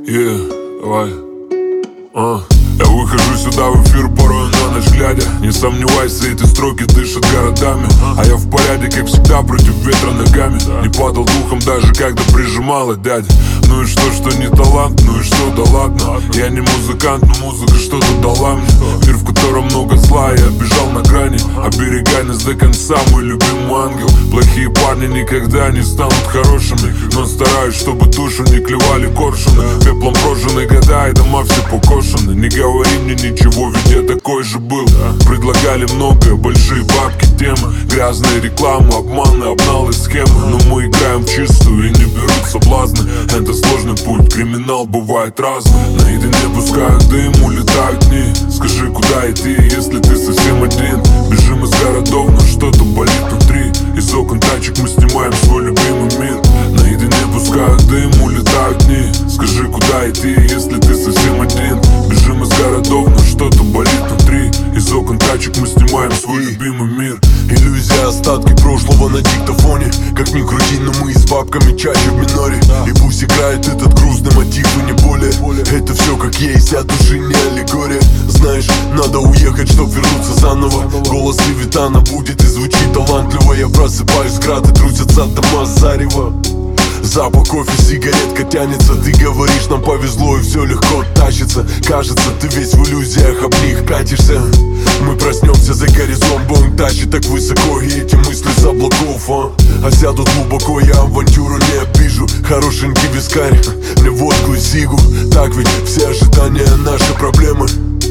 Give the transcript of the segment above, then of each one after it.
Давай. Я выхожу сюда в эфир порой на ночь глядя. Не сомневайся, эти строки дышат городами. А я в порядке, как всегда, против ветра ногами. Не падал духом даже когда прижимала дядя. Ну и что не талант, ну и что, да ладно. Я не музыкант, но музыка что-то дала мне. Мир, в котором много зла, я бежал на грани. Оберегай нас до конца, мой любимый ангел. Плохие парни никогда не станут хорошими, но стараюсь, чтобы душу не клевали коршуны. Пеплом прожжены года и дома все покошены. Не говори мне ничего, ведь я такой же был. Предлагали многое, большие бабки, темы. Грязные рекламы, обманы, обналы, схемы. Но мы играем в чистую и не берут соблазны. Это сложный путь, криминал бывает разный. Наедине пускают дым, улетают дни. Скажи, куда идти, если ты совсем один? Бежим из городов, но что-то болит внутри. Из окон тачек мы снимаем свой любимый мир. Наедине пускают дым, улетают дни. Скажи, куда идти, если ты совсем один? Бежим из городов, но что-то болит внутри. Из окон тачек мы снимаем свой любимый мир. Иллюзия, остатки прошлого на диктофоне. Как ни крути, но мы с бабками чаще в миноре. И пусть играет этот грустный мотив, но не более. Это все как есть, от души не аллегория. Знаешь, надо уехать, чтоб вернуться заново. Голос Левитана будет и звучит талантливо. Я просыпаюсь, грады трусятся от дома зарево. Запах кофе, сигаретка тянется. Ты говоришь, нам повезло и все легко тащится. Кажется, ты весь в иллюзиях, об них катишься. Мы проснемся, за горизонт Боинг тащит так высоко. И эти мысли с облаков, а сядут глубоко, я авантюру не обижу. Хорошенький вискарь, мне водку и сигу. Так ведь все ожидания наши проблемы.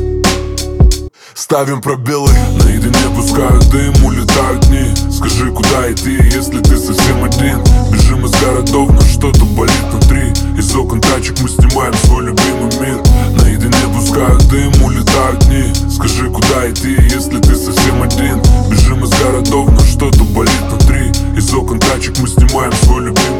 Ставим пробелы. Наедине пускают дым, улетают дни. Скажи, куда идти, если ты совсем один? Бежим из городов, но что-то болит внутри. Из окон тачек мы снимаем свой любимый мир. Наедине пускают дым, улетают дни. Скажи, куда идти, если ты совсем один? Бежим из городов, но что-то болит внутри. Из окон тачек мы снимаем свой любимый мир.